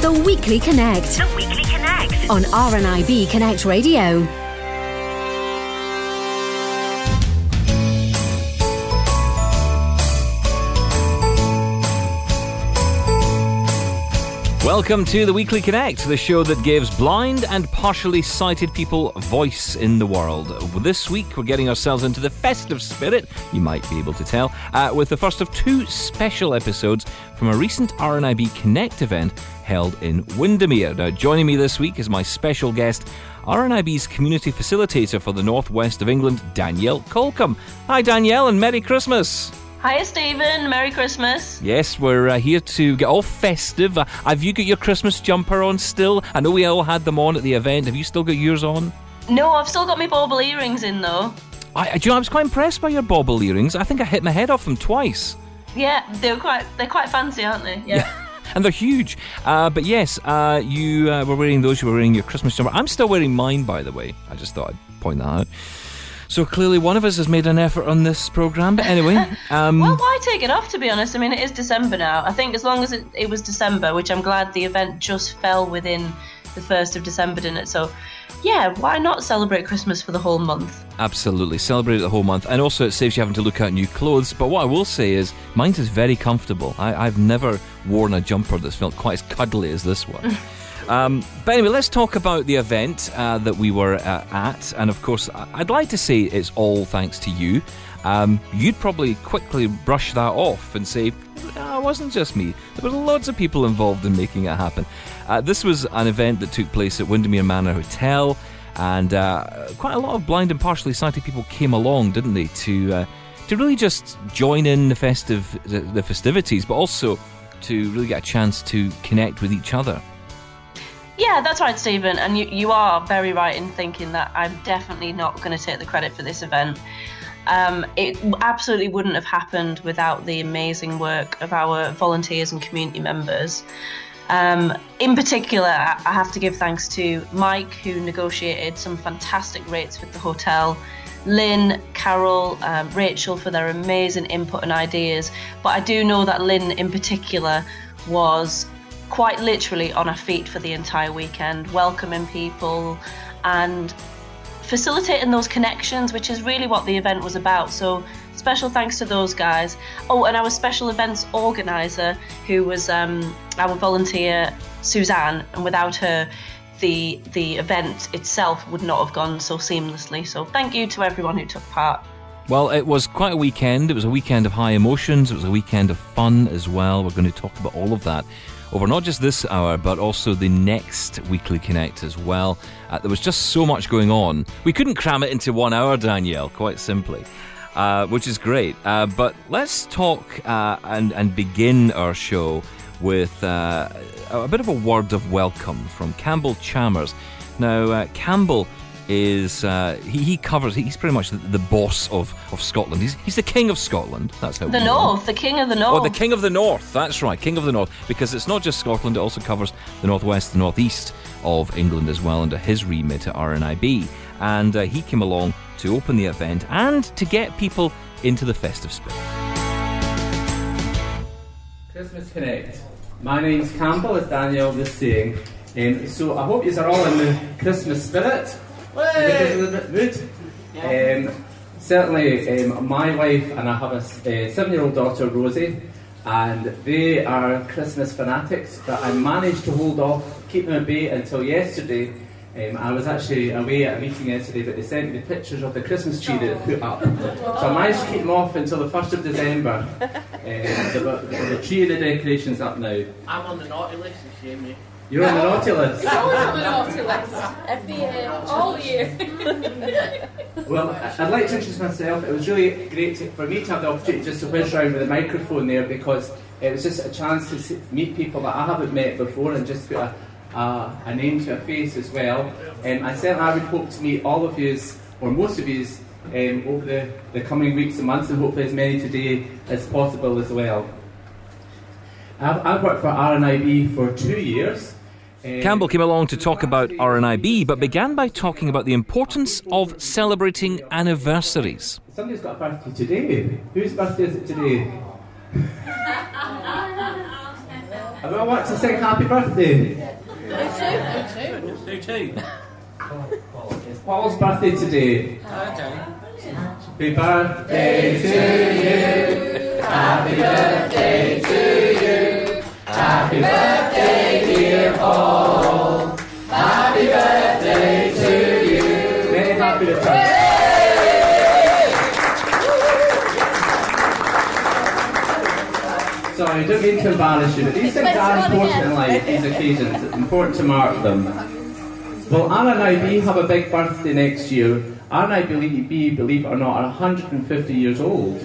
The Weekly Connect. The Weekly Connect. On RNIB Connect Radio. Welcome to the Weekly Connect, the show that gives blind and partially sighted people voice in the world. This week we're getting ourselves into the festive spirit, you might be able to tell, with the first of two special episodes from a recent RNIB Connect event held in Windermere. Now, joining me this week is my special guest, RNIB's community facilitator for the northwest of England, Danielle Colcombe. Hi Danielle, and Merry Christmas! Hiya Stephen, Merry Christmas. Yes, we're here to get all festive. Have you got your Christmas jumper on still? I know we all had them on at the event. Have you still got yours on? No, I've still got my bauble earrings in though. Do you know, I was quite impressed by your bauble earrings. I think I hit my head off them twice. Yeah, they're quite fancy, aren't they? Yeah. And they're huge. But yes, you were wearing those. You were wearing your Christmas jumper. I'm still wearing mine, by the way. I just thought I'd point that out. So clearly one of us has made an effort on this programme. But anyway... well, why take it off, to be honest? I mean, it is December now. I think as long as it was December, which I'm glad the event just fell within the 1st of December, didn't it? So, yeah, why not celebrate Christmas for the whole month? Absolutely, celebrate it the whole month. And also it saves you having to look out new clothes. But what I will say is, mine is very comfortable. I've never worn a jumper that's felt quite as cuddly as this one. But anyway, let's talk about the event that we were at. And of course, I'd like to say it's all thanks to you. You'd probably quickly brush that off and say, no, it wasn't just me. There were loads of people involved in making it happen. This was an event that took place at Windermere Manor Hotel. And quite a lot of blind and partially sighted people came along, didn't they, to really just join in the festivities, but also to really get a chance to connect with each other. Yeah, that's right, Stephen, and you are very right in thinking that I'm definitely not going to take the credit for this event. It absolutely wouldn't have happened without the amazing work of our volunteers and community members. In particular, I have to give thanks to Mike, who negotiated some fantastic rates with the hotel, Lynn, Carol, Rachel for their amazing input and ideas, but I do know that Lynn in particular was quite literally on her feet for the entire weekend, welcoming people and facilitating those connections, which is really what the event was about. So special thanks to those guys. Oh, and our special events organiser, who was our volunteer, Suzanne, and without her, the event itself would not have gone so seamlessly. So thank you to everyone who took part. Well, it was quite a weekend. It was a weekend of high emotions. It was a weekend of fun as well. We're going to talk about all of that over not just this hour, but also the next Weekly Connect as well. There was just so much going on. We couldn't cram it into 1 hour, Danielle, quite simply, which is great. But let's talk and begin our show with a bit of a word of welcome from Campbell Chalmers. Now, Campbell is he covers. He's pretty much the boss of Scotland. He's the king of Scotland. That's how the North, the king of the North. Oh, the king of the North. That's right, king of the North. Because it's not just Scotland; it also covers the northwest, the northeast of England as well, under his remit at RNIB. And he came along to open the event and to get people into the festive spirit. Christmas Connect. My name's Campbell, as Danielle was saying. So I hope you are all in the Christmas spirit. Because of the mood. Certainly, my wife and I have a 7-year-old daughter, Rosie, and they are Christmas fanatics, but I managed to hold off, keep them at bay until yesterday. I was actually away at a meeting yesterday, but they sent me pictures of the Christmas tree that they put up. So I managed to keep them off until the 1st of December. The tree and the decorations up now. I'm on the naughty list, you see me. You're on the naughty list? He's always on the naughty list. Every year, all year. Well, I'd like to introduce myself. It was really great for me to have the opportunity just to whiz around with a microphone there, because it was just a chance to meet people that I haven't met before and just put a name to a face as well. And certainly I would hope to meet all of you, or most of you, over the coming weeks and months, and hopefully as many today as possible as well. I've worked for RNIB for 2 years. Campbell came along to talk about RNIB, but began by talking about the importance of celebrating anniversaries. Somebody's got a birthday today. Whose birthday is it today? I want to sing happy birthday. Do too. It's Paul's birthday today. Okay. Happy birthday to you. Happy birthday to you. Happy birthday, dear Paul. Happy birthday to you. Many happy returns. Sorry, I don't mean to embarrass you, but these things are important in life, these occasions. It's important to mark them. Well, RNIB have a big birthday next year. RNIB, believe it or not, are 150 years old.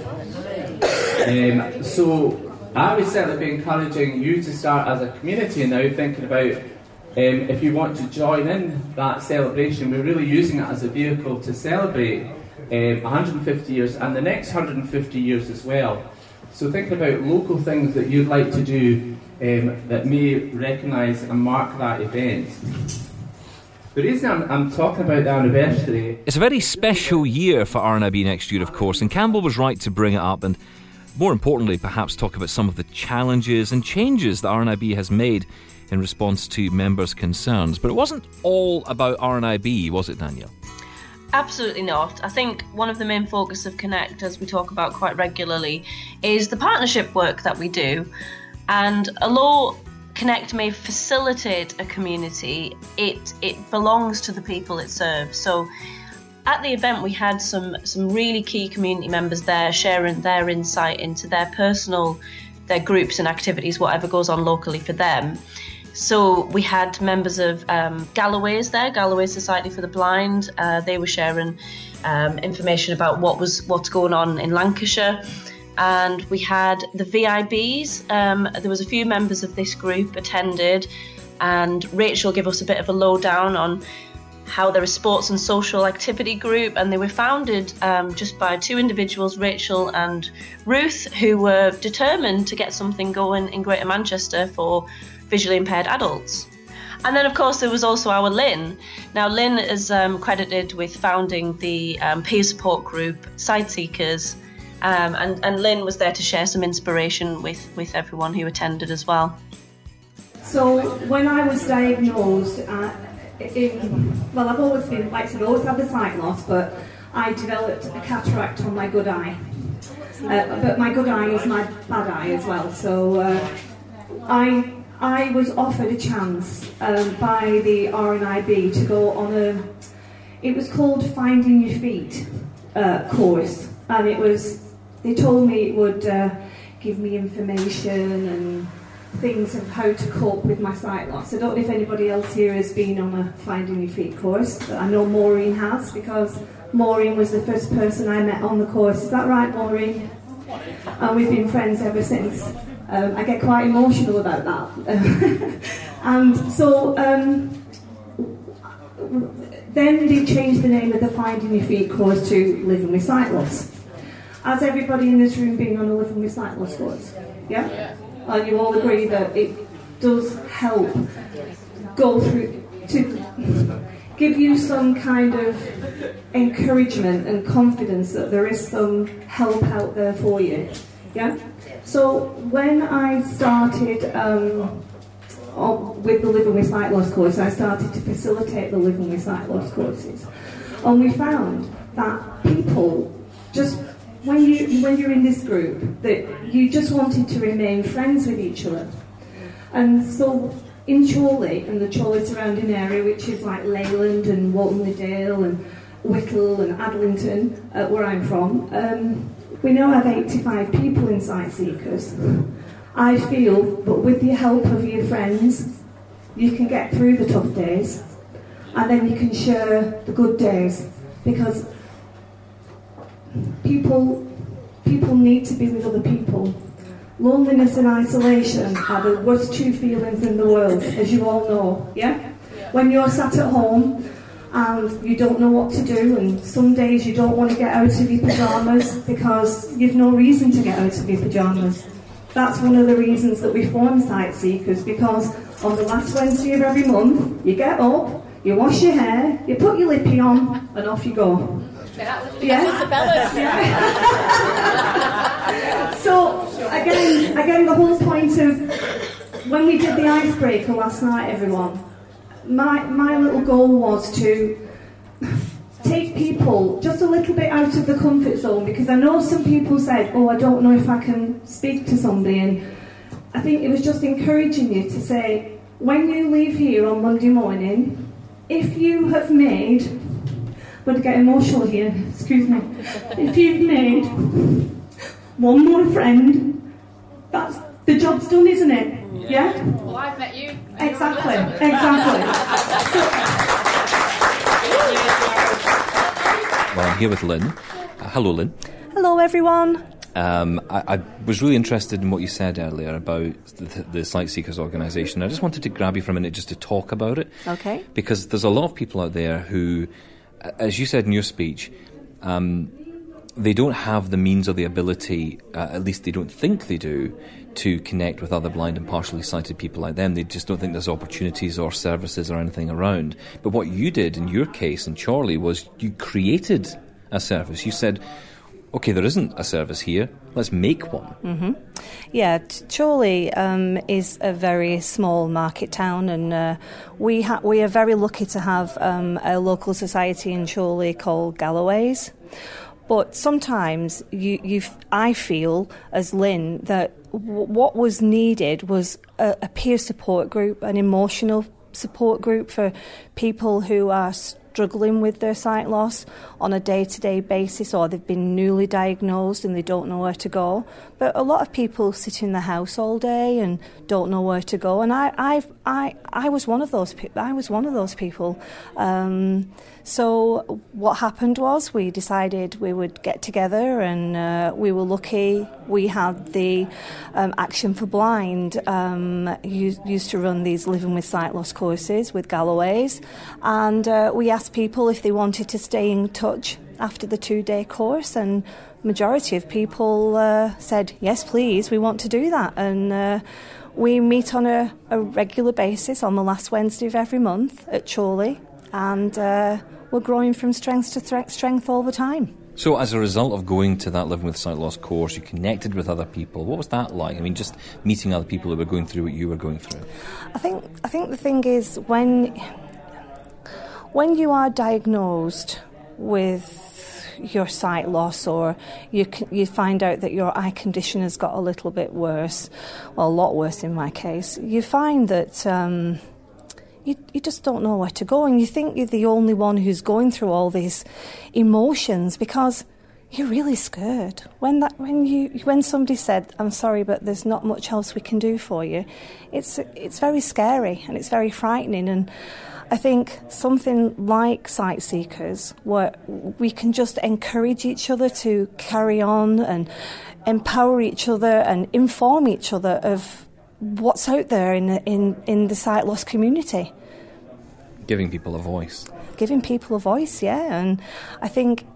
So I would certainly be encouraging you to start as a community now thinking about if you want to join in that celebration. We're really using it as a vehicle to celebrate 150 years and the next 150 years as well. So think about local things that you'd like to do that may recognise and mark that event. The reason I'm talking about the anniversary... It's a very special year for RNIB next year, of course, and Campbell was right to bring it up and, more importantly, perhaps talk about some of the challenges and changes that RNIB has made in response to members' concerns. But it wasn't all about RNIB, was it, Danielle? Absolutely not. I think one of the main focus of Connect, as we talk about quite regularly, is the partnership work that we do. And although Connect may facilitate a community, it belongs to the people it serves. So at the event we had some really key community members there sharing their insight into their groups and activities, whatever goes on locally for them. So we had members of Galloway's there, Galloway Society for the Blind. They were sharing information about what's going on in Lancashire. And we had the VIBs. There was a few members of this group attended, and Rachel gave us a bit of a lowdown on how they're a sports and social activity group, and they were founded just by two individuals, Rachel and Ruth, who were determined to get something going in Greater Manchester for visually impaired adults. And then, of course, there was also our Lynn. Now, Lynn is credited with founding the peer support group Sight Seekers, and Lynn was there to share some inspiration with everyone who attended as well. So when I was diagnosed, I've always been, I've always had the sight loss, but I developed a cataract on my good eye. But my good eye is my bad eye as well. So I was offered a chance by the RNIB to go on it was called Finding Your Feet course, and they told me it would give me information and things of how to cope with my sight loss. I don't know if anybody else here has been on a Finding Your Feet course, but I know Maureen has, because Maureen was the first person I met on the course. Is that right, Maureen? And we've been friends ever since. I get quite emotional about that. And so then they changed the name of the Finding Your Feet course to Living with Sight Loss. Has everybody in this room been on a Living with Sight Loss course? Yeah? And you all agree that it does help go through to give you some kind of encouragement and confidence that there is some help out there for you. Yeah? So when I started with the Living with Sight Loss course, I started to facilitate the Living with Sight Loss courses. And we found that people just, when you're in this group, that you just wanted to remain friends with each other. And so in Chorley and the Chorley surrounding area, which is like Leyland and Walton-le-Dale and Whittle and Adlington, where I'm from, we now have 85 people in Sight Seekers. I feel that with the help of your friends, you can get through the tough days, and then you can share the good days, because people need to be with other people. Loneliness and isolation are the worst two feelings in the world, as you all know, yeah? When you're sat at home and you don't know what to do, and some days you don't want to get out of your pyjamas because you've no reason to get out of your pyjamas. That's one of the reasons that we form Sight Seekers, because on the last Wednesday of every month, you get up, you wash your hair, you put your lippy on, and off you go. Yeah? So again, the whole point of when we did the icebreaker last night, everyone, my little goal was to take people just a little bit out of the comfort zone, because I know some people said, oh, I don't know if I can speak to somebody, and I think it was just encouraging you to say, when you leave here on Monday morning, if you have made, I'm going to get emotional here, excuse me, if you've made one more friend, that's the job's done, isn't it? Yeah? Well, I've met you. Exactly. Well, I'm here with Lynn. Hello, Lynn. Hello, everyone. I was really interested in what you said earlier about the Sight Seekers organisation. I just wanted to grab you for a minute just to talk about it. Okay. Because there's a lot of people out there who, as you said in your speech, they don't have the means or the ability, at least they don't think they do, to connect with other blind and partially sighted people like them. They just don't think there's opportunities or services or anything around. But what you did in your case, and Chorley, was you created a service. You said, OK, there isn't a service here, let's make one. Mm-hmm. Yeah, Chorley is a very small market town, and we are very lucky to have a local society in Chorley called Galloway's. But sometimes I feel, as Lynn, that what was needed was a peer support group, an emotional support group for people who are struggling with their sight loss on a day-to-day basis, or they've been newly diagnosed and they don't know where to go. But a lot of people sit in the house all day and don't know where to go, and I was one of those people. So what happened was we decided we would get together, and we were lucky. We had the Action for Blind used to run these Living with Sight Loss courses with Galloway's, and we asked people if they wanted to stay in touch after the 2-day course, and majority of people said, yes, please, we want to do that. And we meet on a regular basis on the last Wednesday of every month at Chorley, and we're growing from strength to strength all the time. So as a result of going to that Living with Sight Loss course, you connected with other people. What was that like? I mean, just meeting other people who were going through what you were going through. I think the thing is, when you are diagnosed with your sight loss, or you find out that your eye condition has got a little bit worse, well, a lot worse in my case, you find that you just don't know where to go, and you think you're the only one who's going through all these emotions, because you're really scared. When somebody said, I'm sorry, but there's not much else we can do for you, it's very scary and it's very frightening. And I think something like Sight Seekers, where we can just encourage each other to carry on and empower each other and inform each other of what's out there in the sight loss community. Giving people a voice. Giving people a voice, yeah. And I think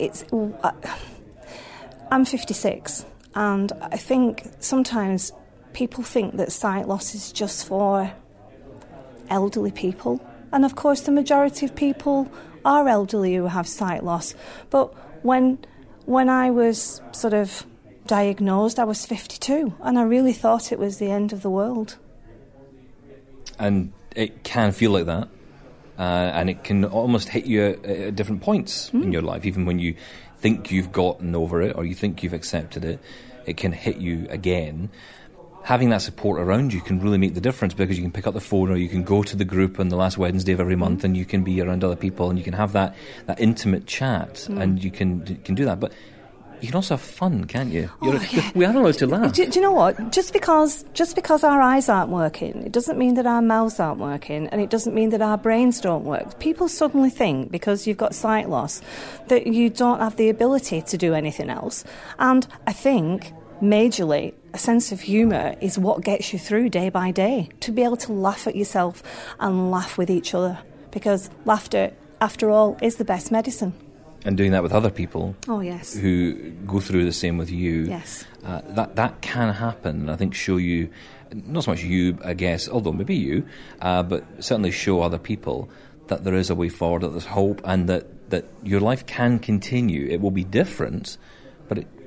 I'm 56, and I think sometimes people think that sight loss is just for elderly people. And of course, the majority of people are elderly who have sight loss. But when I was sort of diagnosed, I was 52, and I really thought it was the end of the world. And it can feel like that, and it can almost hit you at different points in your life. Even when you think you've gotten over it, or you think you've accepted it, it can hit you again. Having that support around you can really make the difference, because you can pick up the phone, or you can go to the group on the last Wednesday of every month, and you can be around other people, and you can have that intimate chat, and you can do that. But you can also have fun, can't you? Yeah. We are allowed to laugh. Do you know what? Just because our eyes aren't working, it doesn't mean that our mouths aren't working, and it doesn't mean that our brains don't work. People suddenly think, because you've got sight loss, that you don't have the ability to do anything else. And I think, majorly, a sense of humour is what gets you through day by day, to be able to laugh at yourself and laugh with each other, because laughter, after all, is the best medicine. And doing that with other people, oh yes, who go through the same with you, yes, that can happen. And I think show you, not so much you, I guess, although maybe you, but certainly show other people that there is a way forward, that there's hope, and that your life can continue. It will be different, but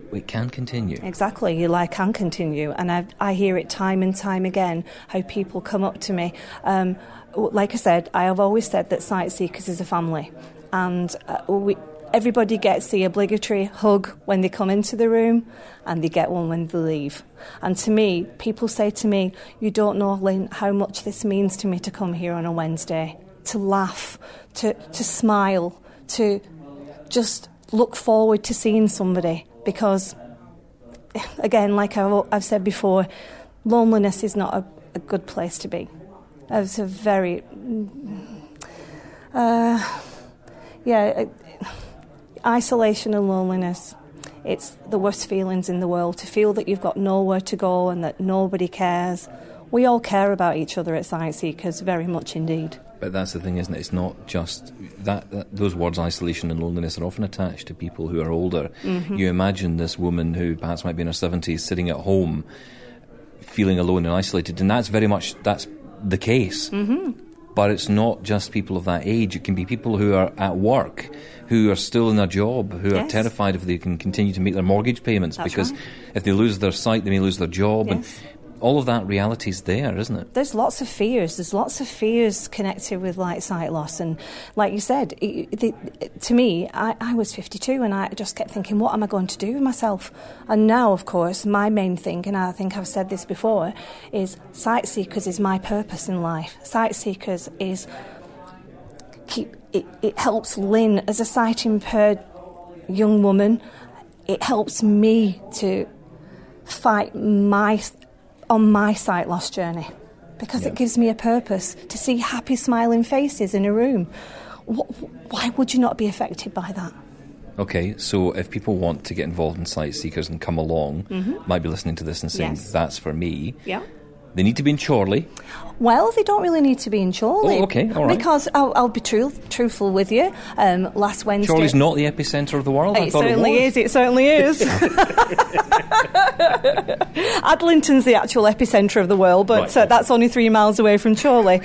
it can continue. Exactly, your life can continue. And I hear it time and time again, how people come up to me. Like I said, I have always said that Sight Seekers is a family. And everybody gets the obligatory hug when they come into the room, and they get one when they leave. And to me, people say to me, you don't know, Lynn, how much this means to me to come here on a Wednesday, to laugh, to smile, to just look forward to seeing somebody. Because, again, like I've said before, loneliness is not a good place to be. It's a very... isolation and loneliness, it's the worst feelings in the world, to feel that you've got nowhere to go and that nobody cares. We all care about each other at Sight Seekers, very much indeed. But that's the thing, isn't it? It's not just that those words, isolation and loneliness, are often attached to people who are older. Mm-hmm. You imagine this woman who perhaps might be in her 70s sitting at home feeling alone and isolated, and that's the case. Mm-hmm. But it's not just people of that age. It can be people who are at work, who are still in their job, who are terrified if they can continue to make their mortgage payments. That's because if they lose their sight, they may lose their job. Yes. And all of that reality is there, isn't it? There's lots of fears. There's lots of fears connected with sight loss. And like you said, to me, I was 52 and I just kept thinking, what am I going to do with myself? And now, of course, my main thing, and I think I've said this before, is Sight Seekers is my purpose in life. Sight Seekers is... It helps Lynn as a sight-impaired young woman. It helps me to fight on my sight loss journey, because it gives me a purpose to see happy smiling faces in a room. Why would you not be affected by that? Okay, so if people want to get involved in Sight Seekers and come along, might be listening to this and saying, that's for me. Yeah. They need to be in Chorley. Well, they don't really need to be in Chorley. Oh, okay, all right. Because I'll be truthful with you. Last Wednesday... Chorley's not the epicentre of the world? It certainly is. It certainly is. Adlington's the actual epicentre of the world, but that's only 3 miles away from Chorley.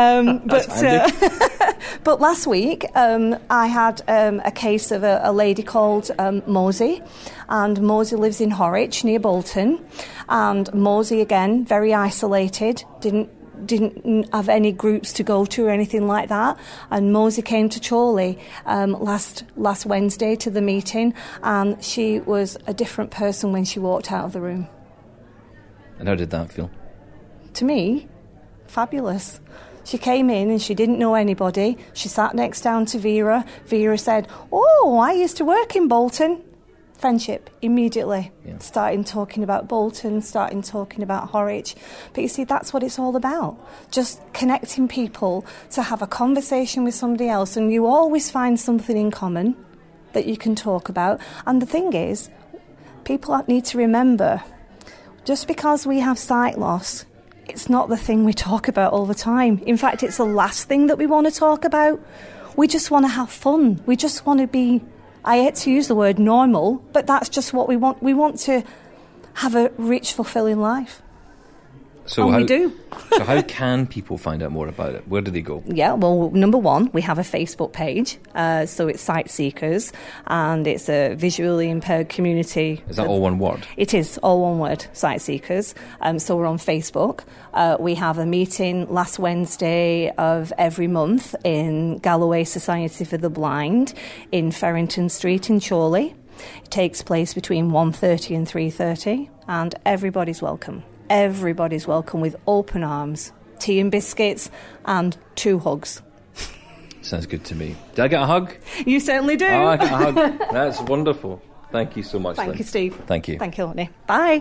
But last week, I had a case of a lady called Mosey, and Mosey lives in Horwich, near Bolton. And Mosey, again, very isolated, didn't have any groups to go to or anything like that. And Mosey came to Chorley last Wednesday to the meeting, and she was a different person when she walked out of the room. And how did that feel? To me, fabulous. She came in and she didn't know anybody. She sat next down to Vera. Vera said, "Oh, I used to work in Bolton." Friendship immediately. Yeah. Starting talking about Bolton, starting talking about Horwich. But you see, that's what it's all about. Just connecting people to have a conversation with somebody else, and you always find something in common that you can talk about. And the thing is, people need to remember, just because we have sight loss, it's not the thing we talk about all the time. In fact, it's the last thing that we want to talk about. We just want to have fun. We just want to be, I hate to use the word normal, but that's just what we want. We want to have a rich, fulfilling life. So we do. So how can people find out more about it? Where do they go? Yeah, well, number one, we have a Facebook page. So it's Sight Seekers, and it's a visually impaired community. Is that all one word? It is, all one word, Sight Seekers. So we're on Facebook. We have a meeting last Wednesday of every month in Galloway Society for the Blind in Ferrington Street in Chorley. It takes place between 1:30 and 3:30, and everybody's welcome. Everybody's welcome with open arms, tea and biscuits, and 2 hugs. Sounds good to me. Did I get a hug? You certainly do. Oh, I got a hug. That's wonderful. Thank you so much, Lynn. Thank you, Steve. Thank you. Thank you, Lonnie. Bye.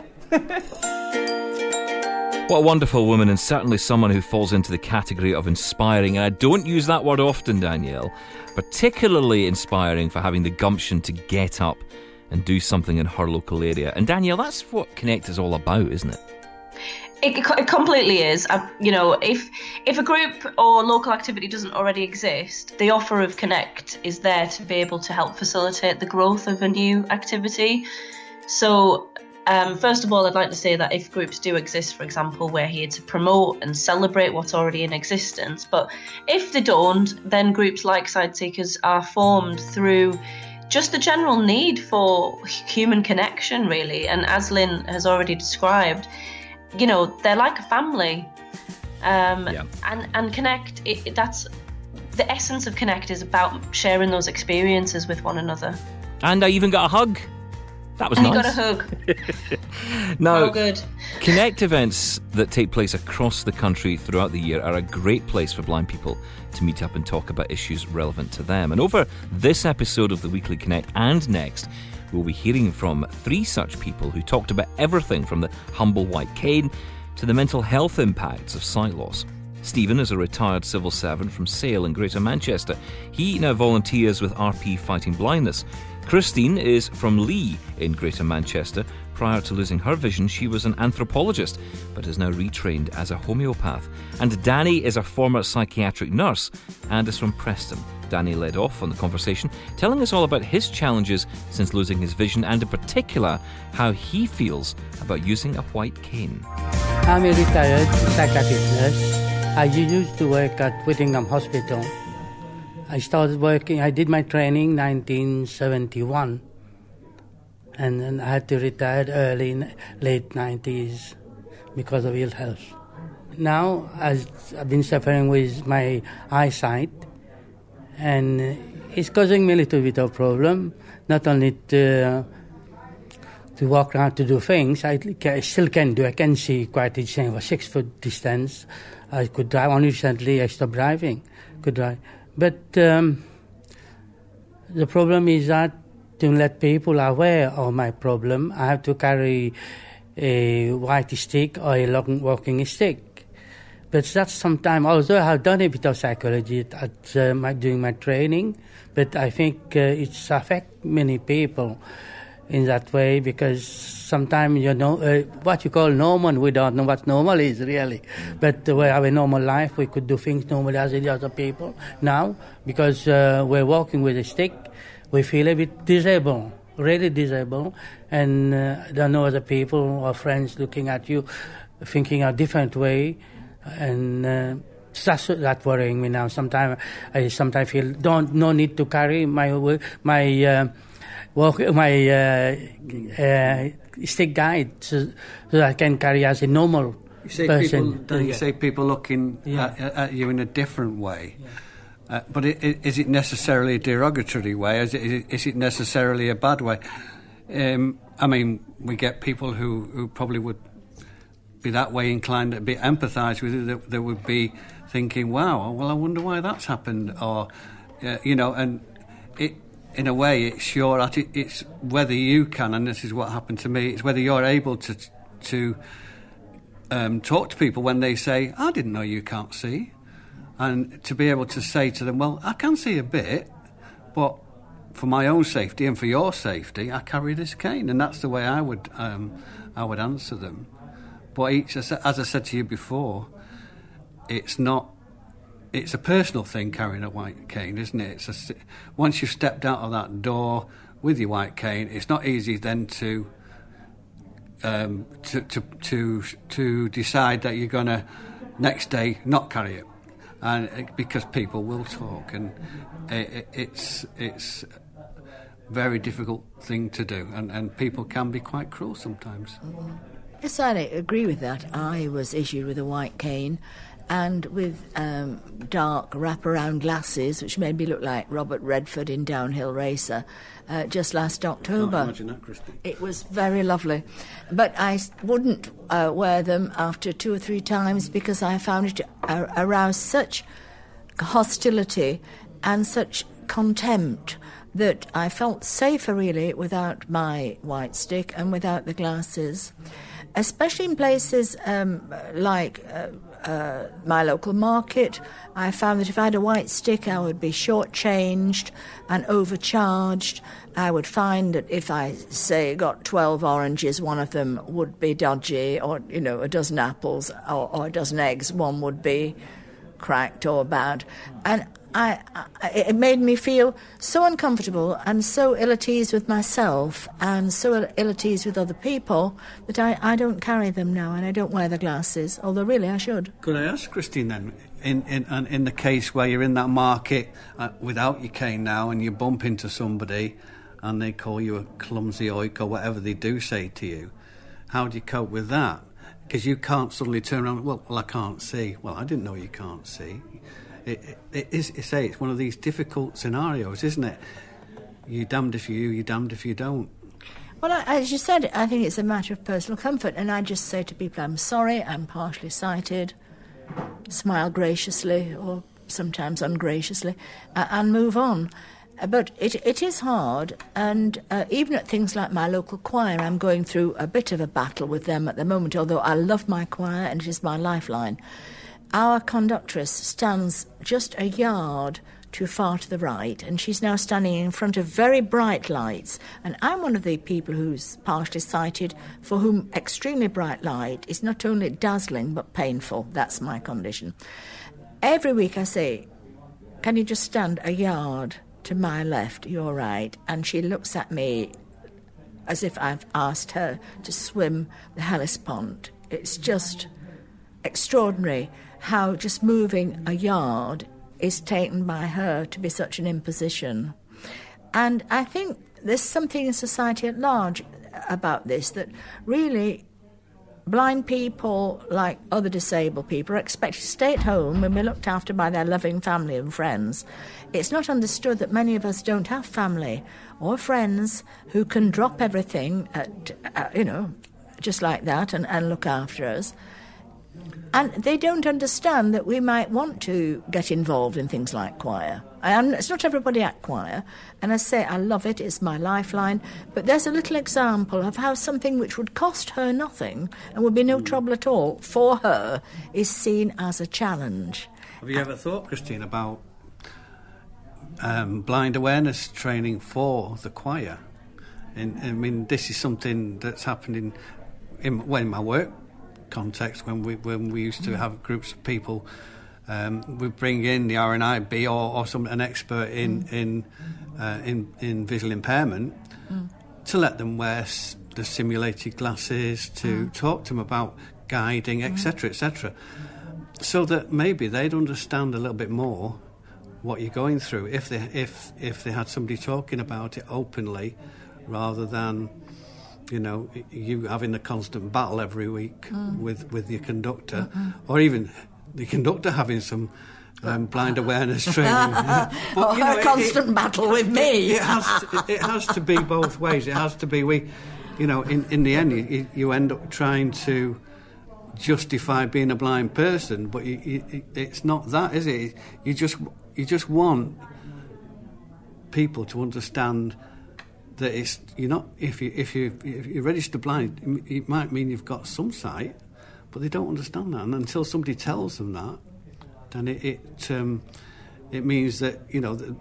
What a wonderful woman, and certainly someone who falls into the category of inspiring. And I don't use that word often, Danielle. Particularly inspiring for having the gumption to get up and do something in her local area. And Danielle, that's what Connect is all about, isn't it? It completely is. If a group or local activity doesn't already exist, the offer of Connect is there to be able to help facilitate the growth of a new activity. So, first of all, I'd like to say that if groups do exist, for example, we're here to promote and celebrate what's already in existence. But if they don't, then groups like Sight Seekers are formed through just the general need for human connection, really. And as Lynn has already described, you know, they're like a family. And Connect, that's the essence of Connect, is about sharing those experiences with one another. And I even got a hug. That was nice. And you got a hug. Now, oh, good. Connect events that take place across the country throughout the year are a great place for blind people to meet up and talk about issues relevant to them. And over this episode of the Weekly Connect and next, we'll be hearing from 3 such people who talked about everything from the humble white cane to the mental health impacts of sight loss. Stephen is a retired civil servant from Sale in Greater Manchester. He now volunteers with RP Fighting Blindness. Christine is from Lee in Greater Manchester. Prior to losing her vision, she was an anthropologist, but is now retrained as a homeopath. And Danny is a former psychiatric nurse and is from Preston. Danny led off on the conversation, telling us all about his challenges since losing his vision, and in particular, how he feels about using a white cane. I'm a retired psychiatric nurse. I used to work at Whittingham Hospital. I started working, I did my training in 1971, and then I had to retire early in late 90s because of ill health. Now I've been suffering with my eyesight, and it's causing me a little bit of problem, not only to walk around to do things. I still can do. I can see quite a 6 foot distance. I could drive. Only recently I stopped driving. Could drive. But the problem is that to let people aware of my problem, I have to carry a white stick or a long walking stick. But that's sometimes, although I have done a bit of psychology during my training, but I think it's affect many people in that way, because sometimes, you know, what you call normal, we don't know what normal is really. But we have a normal life, we could do things normally as the other people. Now, because we're walking with a stick, we feel a bit disabled, really disabled, and don't know other people or friends looking at you, thinking a different way, and that's worrying me now. Sometimes I feel no need to carry my stick guide so that I can carry as a normal person. You say people looking at you in a different way. Yeah. But is it necessarily a derogatory way? Is it necessarily a bad way? I mean, we get people who probably would be that way inclined to be empathise with it, that would be thinking, wow, well, I wonder why that's happened, or, you know, and it, in a way, it's whether you can, and this is what happened to me, it's whether you're able to talk to people when they say, I didn't know you can't see, and to be able to say to them, well, I can see a bit, but for my own safety and for your safety, I carry this cane, and that's the way I would answer them. But as I said to you before, it's a personal thing carrying a white cane, isn't it? Once you've stepped out of that door with your white cane, it's not easy then to decide that you're going to next day not carry it, and because people will talk, and it's a very difficult thing to do, and people can be quite cruel sometimes. Yes, I agree with that. I was issued with a white cane and with dark wraparound glasses, which made me look like Robert Redford in Downhill Racer, just last October. Oh, imagine that, Christy. It was very lovely. But I wouldn't wear them after 2 or 3 times because I found it aroused such hostility and such contempt that I felt safer, really, without my white stick and without the glasses. Especially in places like my local market, I found that if I had a white stick, I would be shortchanged and overcharged. I would find that if I, say, got 12 oranges, one of them would be dodgy, or, you know, a dozen apples or a dozen eggs, one would be cracked or bad. And it made me feel so uncomfortable and so ill at ease with myself and so ill at ease with other people that I don't carry them now, and I don't wear the glasses, although really I should. Could I ask, Christine, then, in the case where you're in that market without your cane now and you bump into somebody and they call you a clumsy oik or whatever they do say to you, how do you cope with that? Because you can't suddenly turn around, well, I can't see. Well, I didn't know you can't see. It's one of these difficult scenarios, isn't it? You're damned if you're damned if you don't. Well, as you said, I think it's a matter of personal comfort, and I just say to people, I'm sorry, I'm partially sighted, smile graciously or sometimes ungraciously, and move on. But it is hard, and even at things like my local choir, I'm going through a bit of a battle with them at the moment, although I love my choir and it is my lifeline. Our conductress stands just a yard too far to the right, and she's now standing in front of very bright lights. And I'm one of the people who's partially sighted, for whom extremely bright light is not only dazzling but painful. That's my condition. Every week I say, can you just stand a yard to my left, your right? And she looks at me as if I've asked her to swim the Hellespont. It's just extraordinary how just moving a yard is taken by her to be such an imposition. And I think there's something in society at large about this, that really blind people, like other disabled people, are expected to stay at home and be looked after by their loving family and friends. It's not understood that many of us don't have family or friends who can drop everything, just like that and look after us. And they don't understand that we might want to get involved in things like choir. It's not everybody at choir, and I say I love it, it's my lifeline, but there's a little example of how something which would cost her nothing and would be no trouble at all for her is seen as a challenge. Have you ever thought, Christine, about blind awareness training for the choir? I mean, this is something that's happening in my work context, when we used to have groups of people, we bring in the RNIB or an expert in visual impairment to let them wear the simulated glasses, to talk to them about guiding, etc., etc., so that maybe they'd understand a little bit more what you're going through if they had somebody talking about it openly, rather than you having a constant battle every week with your conductor, or even the conductor having some blind awareness training. But, a constant battle with me. It has to be both ways. It has to be in the end you end up trying to justify being a blind person, but it's not that, is it? You just want people to understand that you're not. If you're registered blind, it might mean you've got some sight, but they don't understand that. And until somebody tells them that, then it means that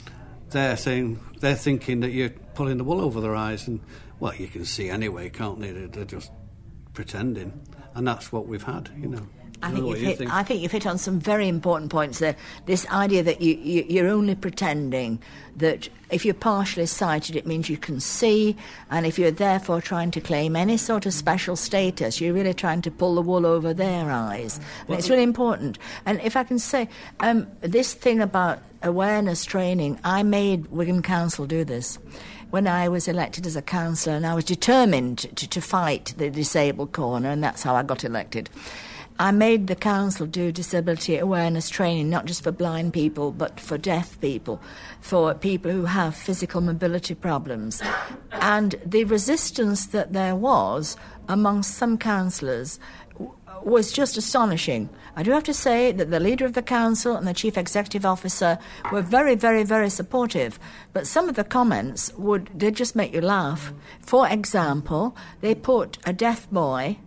they're thinking that you're pulling the wool over their eyes, and well, you can see anyway, can't they? They're just pretending, and that's what we've had, I think you've hit on some very important points there. This idea that you're only pretending, that if you're partially sighted, it means you can see, and if you're therefore trying to claim any sort of special status, you're really trying to pull the wool over their eyes. And it's really important. And if I can say, this thing about awareness training, I made Wigan Council do this. When I was elected as a councillor, and I was determined to fight the disabled corner, and that's how I got elected, I made the council do disability awareness training, not just for blind people, but for deaf people, for people who have physical mobility problems. And the resistance that there was amongst some councillors was just astonishing. I do have to say that the leader of the council and the chief executive officer were very, very, very supportive. But some of the comments did just make you laugh. For example, they put a deaf boy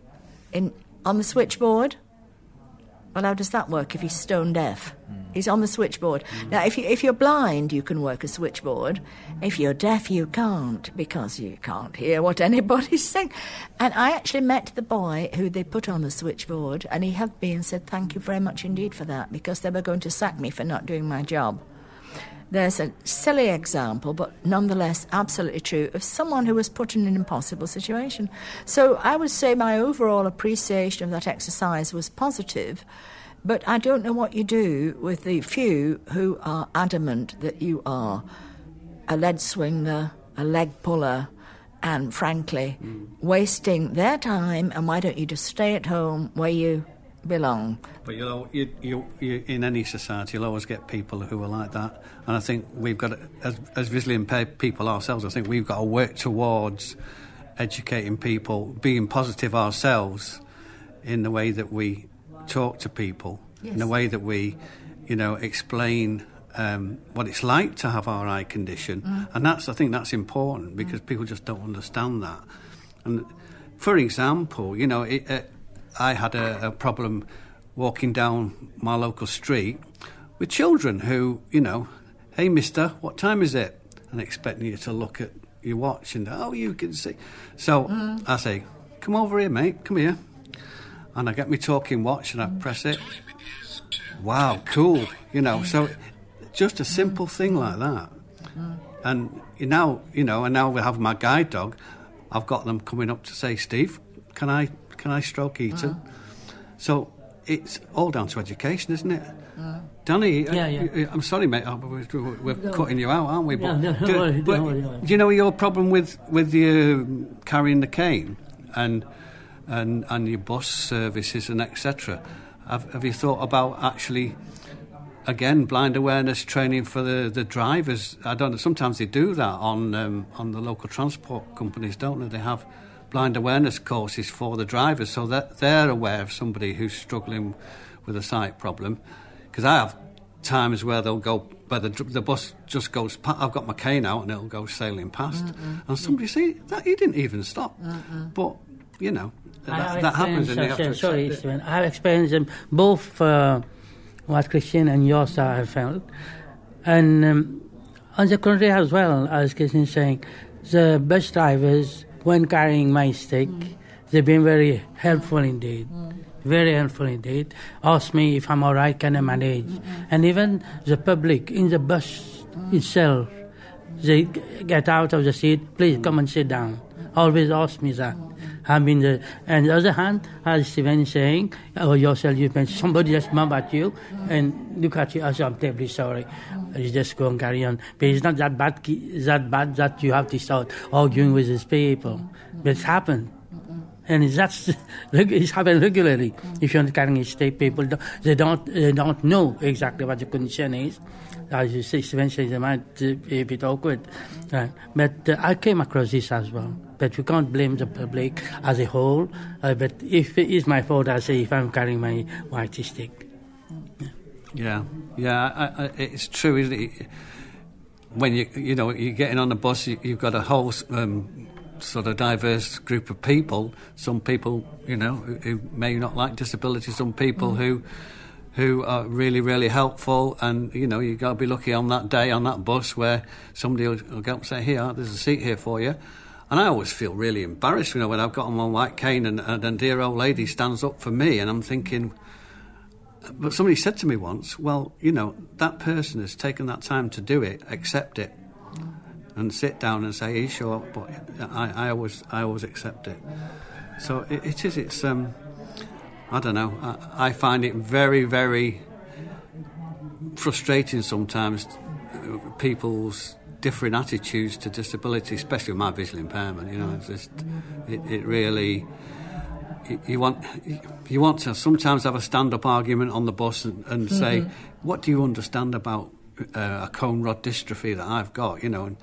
on the switchboard. Well, how does that work if he's stone deaf? He's on the switchboard. Now, if you're blind, you can work a switchboard. If you're deaf, you can't, because you can't hear what anybody's saying. And I actually met the boy who they put on the switchboard, and he hugged me and said, "Thank you very much indeed for that," because they were going to sack me for not doing my job. There's a silly example, but nonetheless absolutely true, of someone who was put in an impossible situation. So I would say my overall appreciation of that exercise was positive, but I don't know what you do with the few who are adamant that you are a lead swinger, a leg puller, and frankly, wasting their time, and why don't you just stay at home where you belong? But you in any society, you'll always get people who are like that. And I think we've got, as visually impaired people ourselves, I think we've got to work towards educating people, being positive ourselves in the way that we talk to people, in the way that we, explain what it's like to have our eye condition. And I think that's important, because people just don't understand that. And for example, I had a problem walking down my local street with children who, hey mister, what time is it? And expecting you to look at your watch and, oh, you can see. So I say, come over here, mate, come here. And I get my talking watch and I press it. Wow, cool, so just a simple thing like that. And now we have my guide dog. I've got them coming up to say, Steve, can I stroke Eaton? So it's all down to education, isn't it? Danny, I'm sorry, mate, we're cutting you out, aren't we? But, don't worry. Do your problem with you carrying the cane and your bus services and etc.? Have you thought about actually, again, blind awareness training for the drivers? I don't know. Sometimes they do that on the local transport companies, don't they? They have blind awareness courses for the drivers, so that they're aware of somebody who's struggling with a sight problem. Because I have times where they'll go, where the bus just goes past, I've got my cane out and it'll go sailing past, and somebody say that he didn't even stop. But that happens, and you have to accept it. Stephen, I have experienced them both. What Christian and yours have felt, and on the contrary as well, as Christian is saying, the bus drivers, when carrying my stick, they've been very helpful indeed. Very helpful indeed. Ask me if I'm all right, can I manage? And even the public in the bus itself, they get out of the seat, please come and sit down. Always ask me that. And on the other hand, as Stephen is saying, yourself, you mentioned somebody just bump at you and look at you, I'm terribly sorry. You just go and carry on. But it's not that bad that you have to start arguing with these people. But it's happened. And it's happened regularly. If you're not carrying a stick, people they don't know exactly what the condition is. As you say, Stephen says, they might be a bit awkward. But I came across this as well. But we can't blame the public as a whole. But if it is my fault, I say if I'm carrying my white stick. Yeah, it's true, isn't it? When you're getting on the bus, you've got a whole sort of diverse group of people. Some people, who may not like disability. Some people who are really, really helpful, and you've got to be lucky on that day on that bus where somebody will go up and say, "Here, there's a seat here for you." And I always feel really embarrassed, when I've got on my white cane and a dear old lady stands up for me, and I'm thinking. But somebody said to me once, "Well, that person has taken that time to do it. Accept it, and sit down and say, are you sure?" But I always accept it. So it is. It's I don't know. I find it very, very frustrating sometimes, people's different attitudes to disability, especially with my visual impairment. It's just, it really. You want to sometimes have a stand-up argument on the bus and say, what do you understand about a cone rod dystrophy that I've got,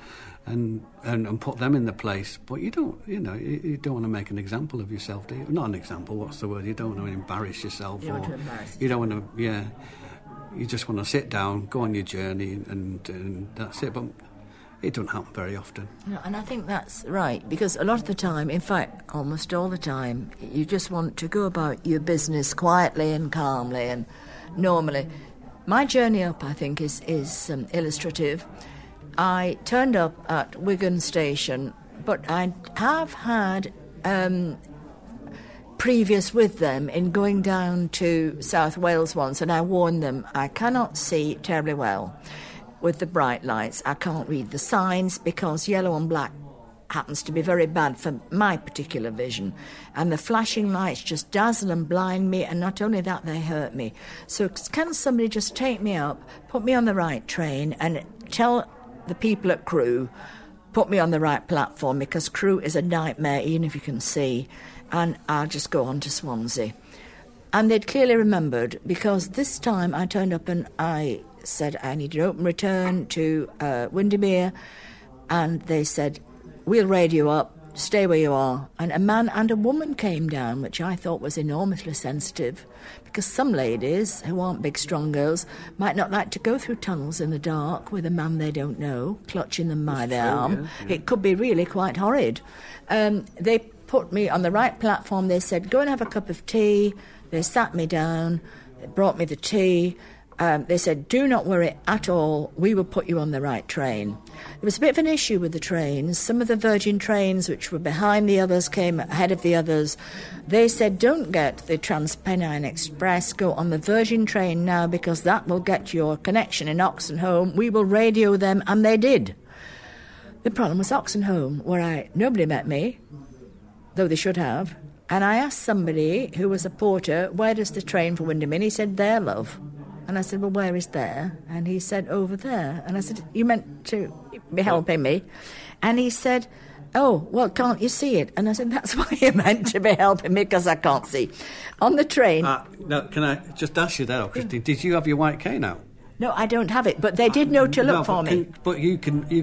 and put them in the place. But you don't want to make an example of yourself, do you? Not an example, what's the word? You don't want to embarrass yourself. You don't want to, you just want to sit down, go on your journey, and that's it. But it doesn't happen very often. No, and I think that's right, because a lot of the time, in fact, almost all the time, you just want to go about your business quietly and calmly and normally. My journey up, I think, is illustrative. I turned up at Wigan Station, but I have had previous with them in going down to South Wales once, and I warned them, I cannot see terribly well with the bright lights. I can't read the signs because yellow and black happens to be very bad for my particular vision, and the flashing lights just dazzle and blind me, and not only that, they hurt me. So can somebody just take me up, put me on the right train, and tell the people at Crewe put me on the right platform, because Crewe is a nightmare, even if you can see, and I'll just go on to Swansea. And they'd clearly remembered, because this time I turned up and I said I need an open return to Windermere, and they said, we'll radio up, stay where you are. And a man and a woman came down, which I thought was enormously sensitive, because some ladies, who aren't big, strong girls, might not like to go through tunnels in the dark with a man they don't know, clutching them by the arm. Yeah. It could be really quite horrid. They put me on the right platform. They said, go and have a cup of tea. They sat me down, they brought me the tea. They said, do not worry at all, we will put you on the right train. There was a bit of an issue with the trains. Some of the Virgin trains, which were behind the others, came ahead of the others. They said, don't get the TransPennine Express, go on the Virgin train now, because that will get your connection in Oxenholme. We will radio them, and they did. The problem was Oxenholme, where nobody met me, though they should have. And I asked somebody who was a porter, where does the train for Windermere? And he said, there, love. And I said, well, where is there? And he said, over there. And I said, you meant to be helping me? And he said, oh, well, can't you see it? And I said, that's why you meant to be helping me, because I can't see. On the train... Now, can I just ask you that, Christine? Did you have your white cane out? No, I don't have it, but they did know to look for me. But you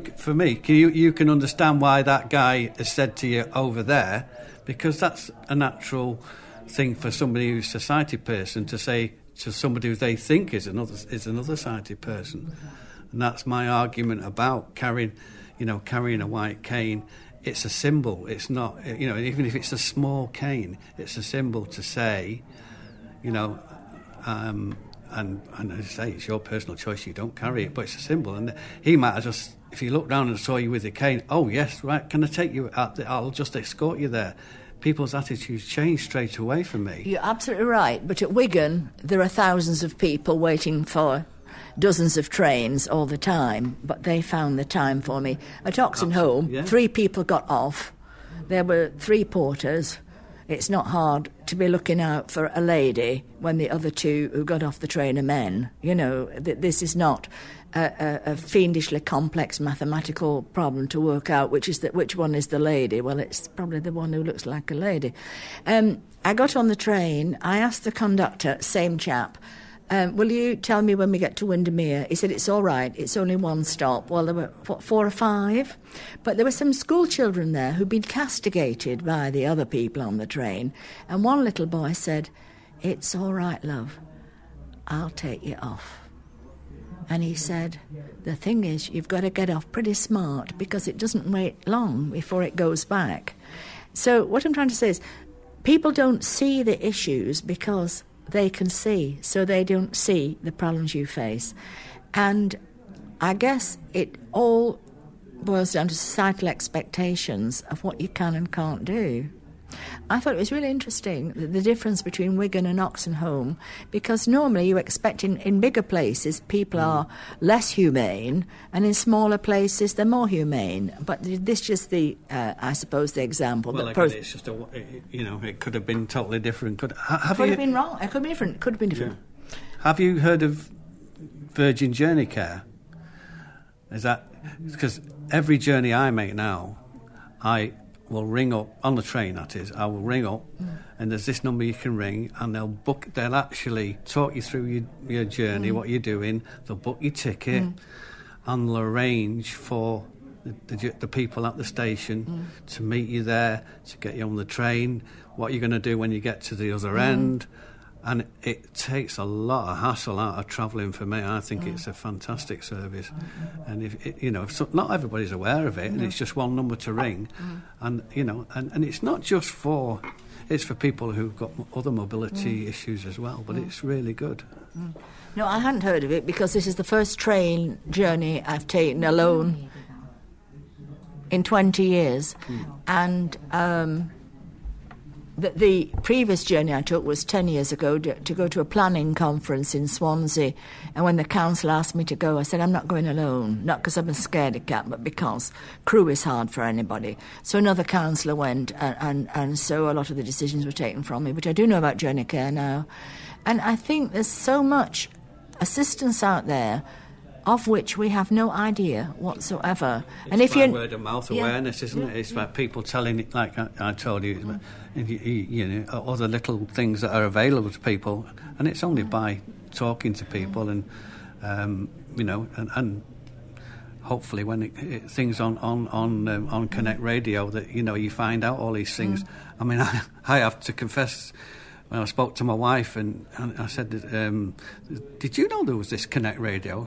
can understand why that guy has said to you, over there, because that's a natural thing for somebody who's a society person to say to somebody who they think is another society person. And that's my argument about carrying a white cane. It's a symbol. It's not, even if it's a small cane, it's a symbol to say, and as I say, it's your personal choice, you don't carry it, but it's a symbol. And he might have just, if he looked down and saw you with a cane, oh yes, right, can I take you out there? I'll just escort you there. People's attitudes change straight away for me. You're absolutely right, but at Wigan there are thousands of people waiting for dozens of trains all the time, but they found the time for me. At Oxenholme, 3 people got off. There were 3 porters. It's not hard to be looking out for a lady when the other 2 who got off the train are men. This is not a fiendishly complex mathematical problem to work out which one is the lady. Well, it's probably the one who looks like a lady. I got on the train. I asked the conductor, same chap, will you tell me when we get to Windermere? He said, it's all right, it's only 1 stop. Well, there were 4 or 5, but there were some school children there who'd been castigated by the other people on the train, and one little boy said, it's all right, love, I'll take you off. And he said, the thing is, you've got to get off pretty smart, because it doesn't wait long before it goes back. So what I'm trying to say is, people don't see the issues because they can see, so they don't see the problems you face. And I guess it all boils down to societal expectations of what you can and can't do. I thought it was really interesting, the difference between Wigan and Oxenholme, because normally you expect in bigger places people are less humane, and in smaller places they're more humane. But this is just I suppose, the example. Well, it's just it could have been totally different. It could have been wrong. It could have been different. It could have been different. Yeah. Have you heard of Virgin Journey Care? Is that because every journey I make now, I will ring up on the train. That is, I will ring up, and there's this number you can ring, and they'll actually talk you through your journey, what you're doing. They'll book your ticket, and they'll arrange for the people at the station to meet you there, to get you on the train, what you're going to do when you get to the other end. And it takes a lot of hassle out of travelling for me. I think it's a fantastic service. And if not everybody's aware of it, and it's just one number to ring. And and it's not just for people who've got other mobility issues as well, but it's really good. No, I hadn't heard of it, because this is the first train journey I've taken alone in 20 years. And the previous journey I took was 10 years ago to go to a planning conference in Swansea, and when the council asked me to go, I said, I'm not going alone, not because I'm a scaredy cat, but because Crewe is hard for anybody. So another councillor went, and so a lot of the decisions were taken from me, but I do know about Journey Care now. And I think there's so much assistance out there of which we have no idea whatsoever. It's if you word of mouth awareness, isn't it? It's about people telling it, like I told you, you know, other little things that are available to people, and it's only by talking to people and you know, and hopefully when things on Connect Radio that, you know, you find out all these things. I mean, I have to confess, when I spoke to my wife and I said, did you know there was this Connect Radio?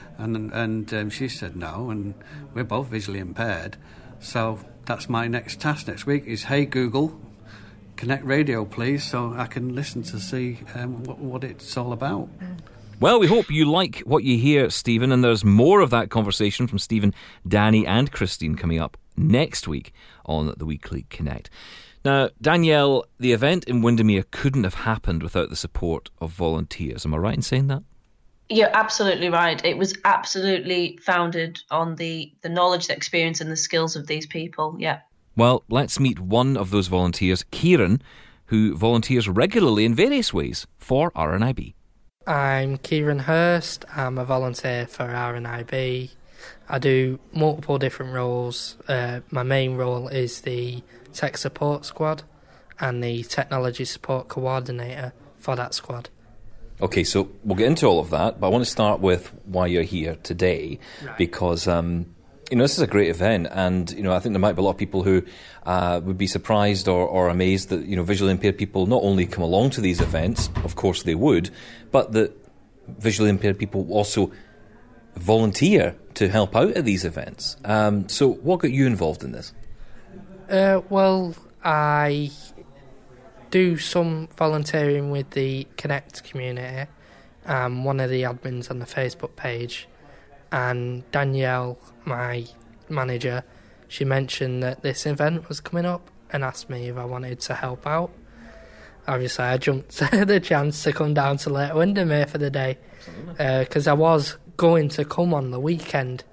And she said no, and we're both visually impaired. So that's my next task next week is, hey Google, Connect Radio please, so I can listen to see what it's all about. Well, we hope you like what you hear, Stephen, and there's more of that conversation from Stephen, Danny and Christine coming up next week on the Weekly Connect. Now, Danielle, the event in Windermere couldn't have happened without the support of volunteers. Am I right in saying that? You're absolutely right. It was absolutely founded on the knowledge, the experience and the skills of these people, yeah. Well, let's meet one of those volunteers, Kieran, who volunteers regularly in various ways for RNIB. I'm Kieran Hurst. I'm a volunteer for RNIB. I do multiple different roles. My main role is the Tech Support Squad and the Technology Support Coordinator for that squad. Okay, so we'll get into all of that, but I want to start with why you're here today, because you know, this is a great event, and you know, I think there might be a lot of people who would be surprised or amazed that, you know, visually impaired people not only come along to these events, of course they would, but that visually impaired people also volunteer to help out at these events. So what got you involved in this? Well, I do some volunteering with the Connect community. I'm one of the admins on the Facebook page, and Danielle, my manager, she mentioned that this event was coming up and asked me if I wanted to help out. Obviously, I jumped at the chance to come down to Lake Windermere for the day, because I was going to come on the weekend,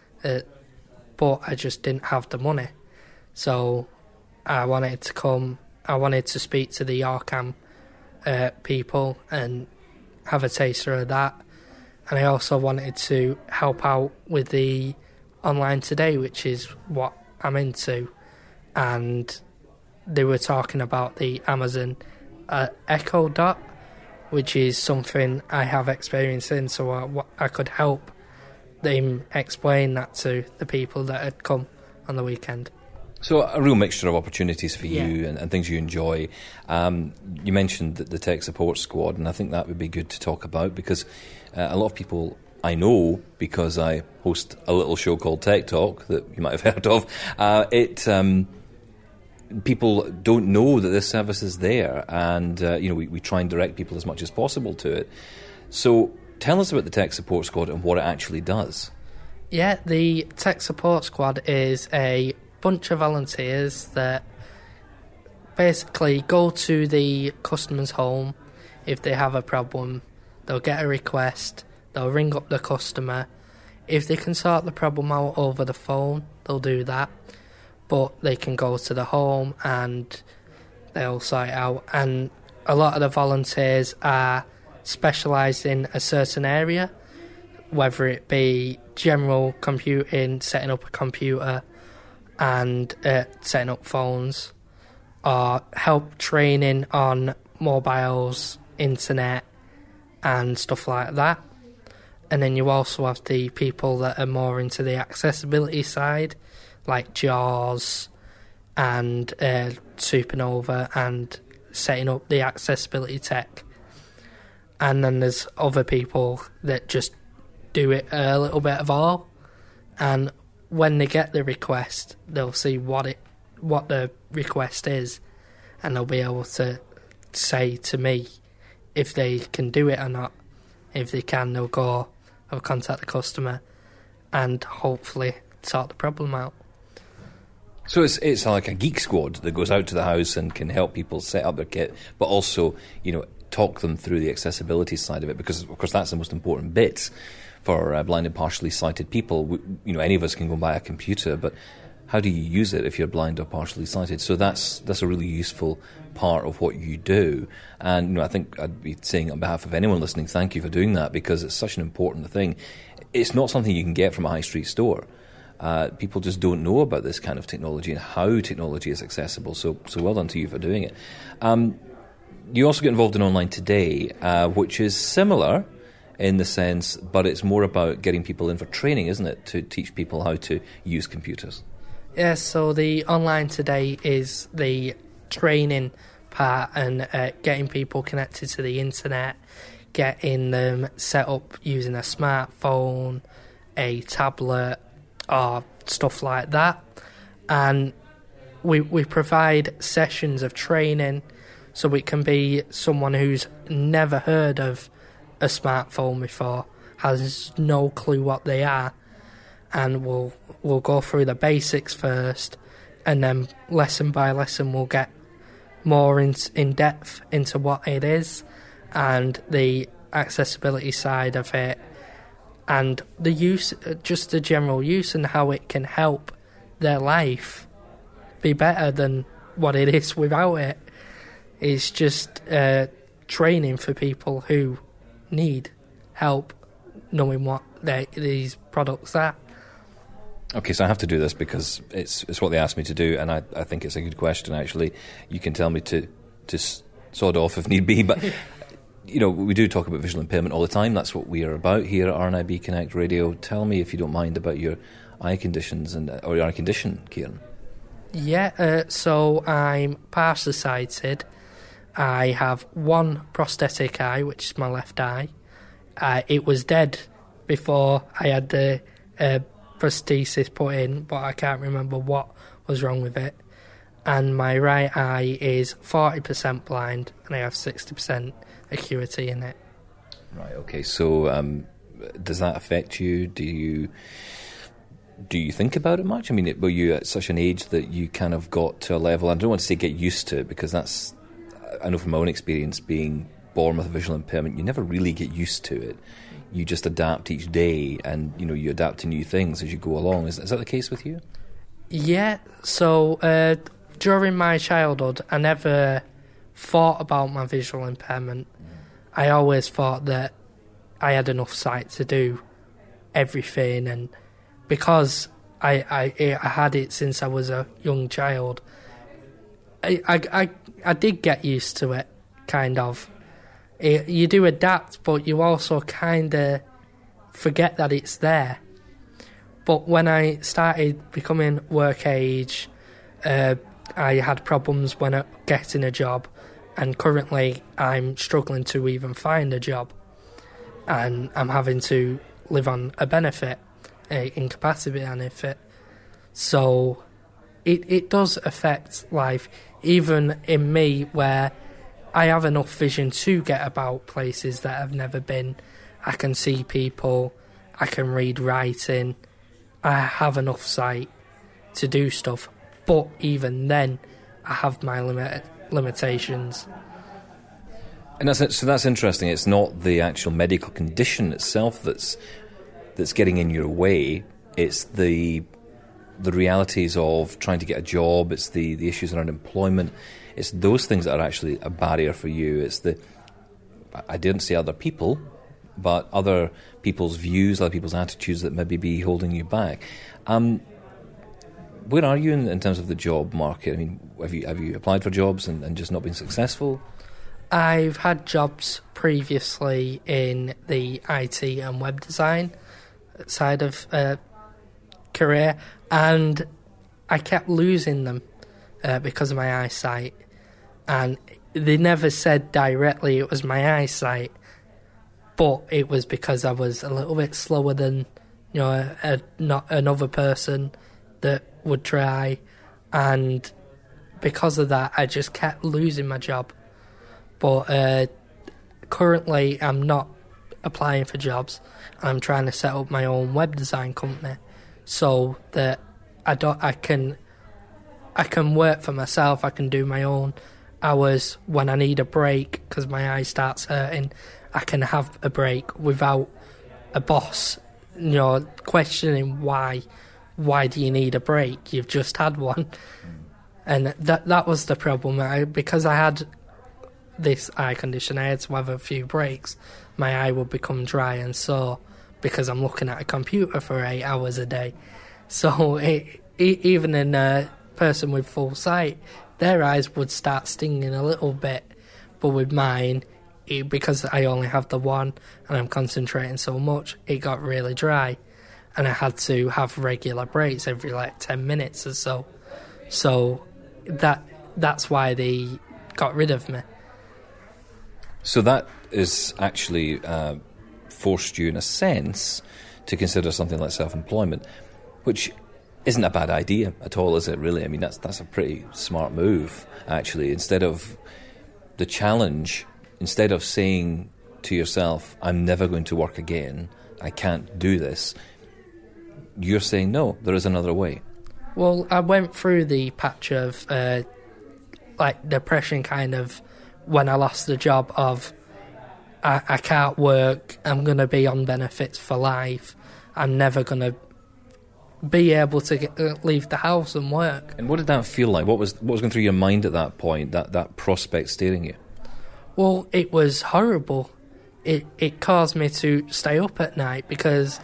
but I just didn't have the money. So I wanted to come. I wanted to speak to the Yorkham people and have a taster of that. And I also wanted to help out with the Online Today, which is what I'm into. And they were talking about the Amazon Echo Dot, which is something I have experience in, so I could help them explain that to the people that had come on the weekend. So a real mixture of opportunities for you and things you enjoy. You mentioned the Tech Support Squad, and I think that would be good to talk about, because a lot of people I know, because I host a little show called Tech Talk that you might have heard of, people don't know that this service is there, and you know, we try and direct people as much as possible to it. So tell us about the Tech Support Squad and what it actually does. Yeah, the Tech Support Squad is a bunch of volunteers that basically go to the customer's home. If they have a problem, they'll get a request, they'll ring up the customer. If they can sort the problem out over the phone, they'll do that. But they can go to the home and they'll sort it out. And a lot of the volunteers are specialised in a certain area, whether it be general computing, setting up a computer, and setting up phones, or help training on mobiles, internet, and stuff like that. And then you also have the people that are more into the accessibility side, like JAWS and Supernova, and setting up the accessibility tech. And then there's other people that just do it a little bit of all, and when they get the request, they'll see what the request is, and they'll be able to say to me if they can do it or not. If they can, they'll contact the customer and hopefully sort the problem out. So it's like a geek squad that goes out to the house and can help people set up their kit, but also, you know, talk them through the accessibility side of it, because of course that's the most important bit for blind and partially sighted people. You know, any of us can go and buy a computer, but how do you use it if you're blind or partially sighted? So that's a really useful part of what you do. And you know, I think I'd be saying on behalf of anyone listening, thank you for doing that, because it's such an important thing. it's not something you can get from a high street store. People just don't know about this kind of technology and how technology is accessible. So well done to you for doing it. You also get involved in Online Today, which is similar in the sense, but it's more about getting people in for training, isn't it, to teach people how to use computers? Yes, so the Online Today is the training part and getting people connected to the internet, getting them set up using a smartphone, a tablet, or stuff like that. And we provide sessions of training, so it can be someone who's never heard of a smartphone before, has no clue what they are, and we'll go through the basics first, and then lesson by lesson we'll get more in depth into what it is and the accessibility side of it, and the use, just the general use, and how it can help their life be better than what it is without it. It's just training for people who need help knowing what these products are. Okay, so I have to do this because it's what they asked me to do, and I think it's a good question, actually. You can tell me to sod off if need be, but you know, we do talk about visual impairment all the time. That's what we are about here at RNIB Connect Radio. Tell me, if you don't mind, about your eye conditions or your eye condition, Kieran. Yeah, so I'm partially sighted. I have one prosthetic eye, which is my left eye. It was dead before I had the prosthesis put in, but I can't remember what was wrong with it. And my right eye is 40% blind, and I have 60% acuity in it. Right, okay. So does that affect you? Do you think about it much? I mean, were you at such an age that you kind of got to a level, I don't want to say get used to it, because that's, I know from my own experience, being born with a visual impairment, you never really get used to it. You just adapt each day, and you know, you adapt to new things as you go along. Is that the case with you? Yeah, so during my childhood, I never thought about my visual impairment. I always thought that I had enough sight to do everything, and because I had it since I was a young child, I did get used to it, kind of. You do adapt, but you also kind of forget that it's there. But when I started becoming work age, I had problems when getting a job, and currently I'm struggling to even find a job, and I'm having to live on a benefit, a incapacity benefit. So it does affect life, even in me, where I have enough vision to get about places that I've never been. I can see people, I can read writing, I have enough sight to do stuff, but even then I have my limitations. And that's interesting. It's not the actual medical condition itself that's getting in your way. It's the realities of trying to get a job. It's the issues around employment. It's those things that are actually a barrier for you. It's I didn't say other people, but other people's views, other people's attitudes that maybe be holding you back. Where are you in terms of the job market? I mean, have you applied for jobs and just not been successful? I've had jobs previously in the IT and web design side of career, and I kept losing them because of my eyesight. And they never said directly it was my eyesight, but it was because I was a little bit slower than, you know, not another person that would try, and because of that I just kept losing my job. But currently I'm not applying for jobs. I'm trying to set up my own web design company so that I can work for myself. I can do my own hours. When I need a break because my eye starts hurting, I can have a break without a boss, you know, questioning why do you need a break? You've just had one. And that was the problem. Because I had this eye condition, I had to have a few breaks. My eye would become dry and sore. because I'm looking at a computer for 8 hours a day. So even in a person with full sight, their eyes would start stinging a little bit. But with mine, because I only have the one and I'm concentrating so much, it got really dry. And I had to have regular breaks every 10 minutes or so. So that's why they got rid of me. So that is actually forced you, in a sense, to consider something like self-employment, which isn't a bad idea at all, is it, really? I mean, that's a pretty smart move, actually. Instead of the challenge, instead of saying to yourself, I'm never going to work again, I can't do this, you're saying, no, there is another way. Well, I went through the patch of, depression kind of, when I lost the job of, I can't work, I'm going to be on benefits for life, I'm never going to be able to leave the house and work. And what did that feel like? What was going through your mind at that point, that prospect staring you? Well, it was horrible. It caused me to stay up at night because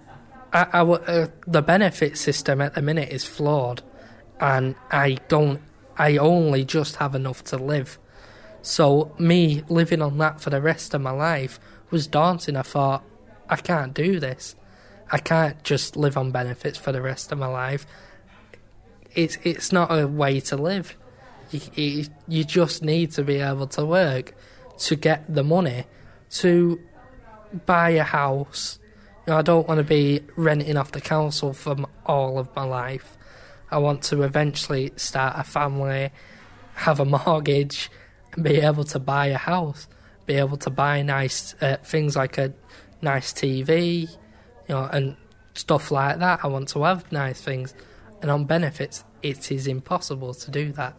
the benefit system at the minute is flawed, and I only just have enough to live. So me living on that for the rest of my life was daunting. I thought, I can't do this. I can't just live on benefits for the rest of my life. It's not a way to live. You just need to be able to work to get the money to buy a house. You know, I don't want to be renting off the council for all of my life. I want to eventually start a family, have a mortgage, and be able to buy a house, be able to buy nice things like a nice TV, and stuff like that. I want to have nice things. And on benefits, it is impossible to do that.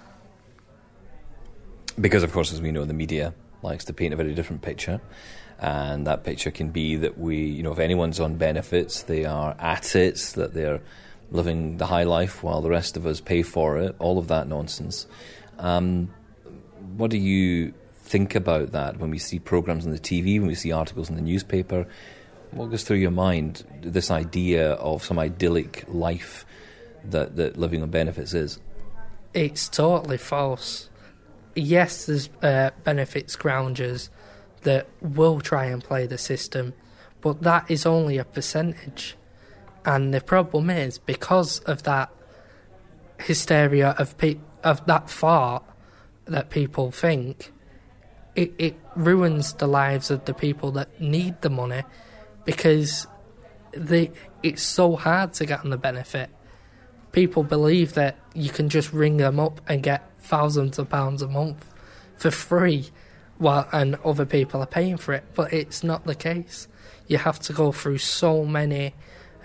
Because, of course, as we know, the media likes to paint a very different picture. And that picture can be that if anyone's on benefits, they are at it, that they're living the high life while the rest of us pay for it, all of that nonsense. What do you think about that when we see programmes on the TV, when we see articles in the newspaper? What goes through your mind, this idea of some idyllic life that living on benefits is? It's totally false. Yes, there's benefits grounders that will try and play the system, but that is only a percentage. And the problem is, because of that hysteria of that thought that people think, it ruins the lives of the people that need the money, because it's so hard to get on the benefit. People believe that you can just ring them up and get thousands of pounds a month for free, and other people are paying for it, but it's not the case. You have to go through so many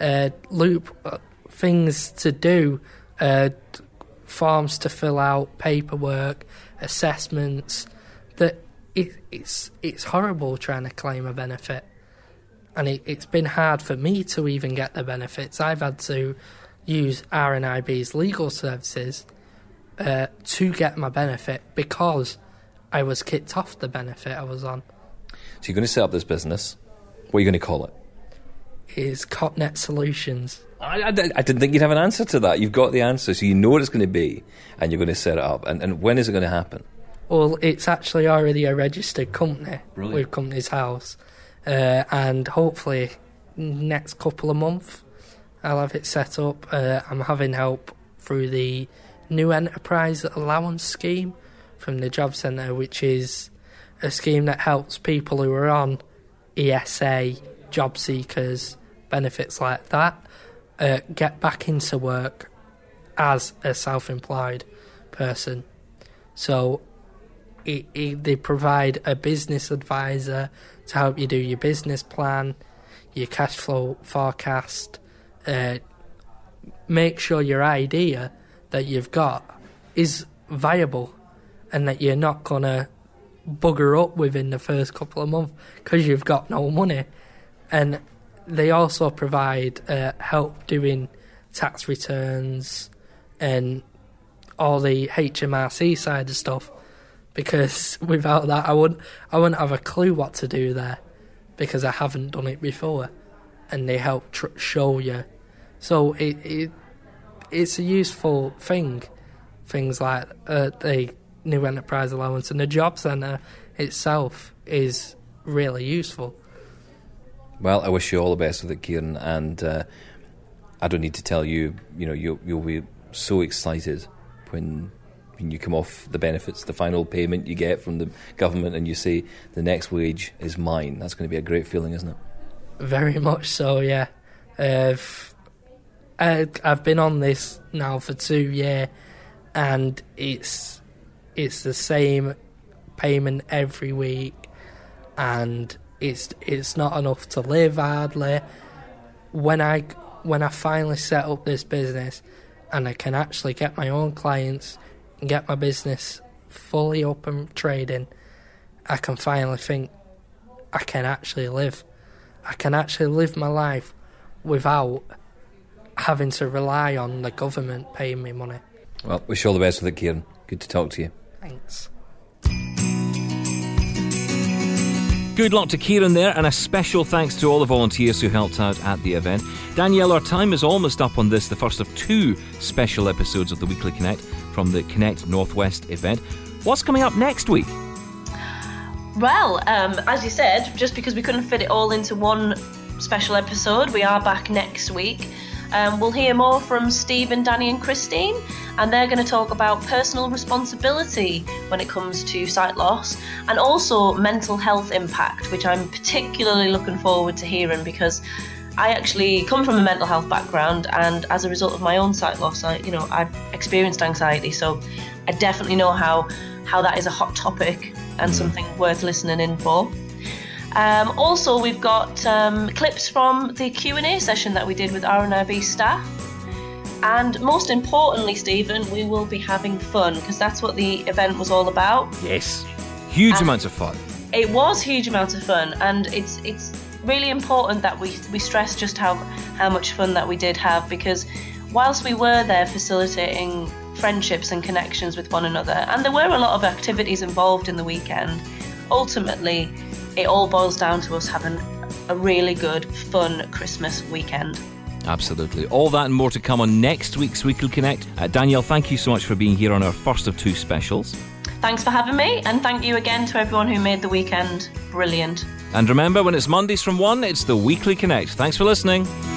things to do, forms to fill out, paperwork, assessments, that it's horrible trying to claim a benefit. And it's been hard for me to even get the benefits. I've had to use RNIB's legal services to get my benefit because I was kicked off the benefit I was on. So you're going to set up this business. What are you going to call it? It's Copnet Solutions. I didn't think you'd have an answer to that. You've got the answer, so you know what it's going to be, and you're going to set it up. And when is it going to happen? Well, it's actually already a registered company. Brilliant. With Company's House. And hopefully next couple of months I'll have it set up. I'm having help through the New Enterprise Allowance Scheme from the Job Centre, which is a scheme that helps people who are on ESA, job seekers, benefits like that, get back into work as a self-employed person. So they provide a business advisor to help you do your business plan, your cash flow forecast, make sure your idea that you've got is viable and that you're not going to bugger up within the first couple of months because you've got no money. And they also provide help doing tax returns and all the HMRC side of stuff, because without that I wouldn't have a clue what to do there. because I haven't done it before, and they help show you. So it's a useful thing. Things like the new enterprise allowance and the job centre itself is really useful. Well, I wish you all the best with it, Kieran, and I don't need to tell you, you'll be so excited when you come off the benefits, the final payment you get from the government, and you say, the next wage is mine. That's going to be a great feeling, isn't it? Very much so, yeah. I've been on this now for 2 years, and it's the same payment every week, and it's not enough to live hardly. When I finally set up this business, and I can actually get my own clients and get my business fully up and trading, I can finally think I can actually live. I can actually live my life without having to rely on the government paying me money. Well, wish you all the best with it, Kieran. Good to talk to you. Thanks. Good luck to Kieran there, and a special thanks to all the volunteers who helped out at the event. Danielle, our time is almost up on this, the first of 2 special episodes of the Weekly Connect from the Connect Northwest event. What's coming up next week? Well, as you said, just because we couldn't fit it all into one special episode, we are back next week. We'll hear more from Stephen, Danny and Christine, and they're going to talk about personal responsibility when it comes to sight loss, and also mental health impact, which I'm particularly looking forward to hearing, because I actually come from a mental health background, and as a result of my own sight loss, I've experienced anxiety, so I definitely know how that is a hot topic and something worth listening in for. Also, we've got clips from the Q&A session that we did with RNIB staff. And most importantly, Stephen, we will be having fun, because that's what the event was all about. Yes. Huge amounts of fun. It was huge amounts of fun, and it's really important that we stress just how much fun that we did have, because whilst we were there facilitating friendships and connections with one another, and there were a lot of activities involved in the weekend, ultimately it all boils down to us having a really good, fun Christmas weekend. Absolutely. All that and more to come on next week's Weekly Connect. Danielle, thank you so much for being here on our first of 2 specials. Thanks for having me, and thank you again to everyone who made the weekend brilliant. And remember, when it's Mondays from 1, it's the Weekly Connect. Thanks for listening.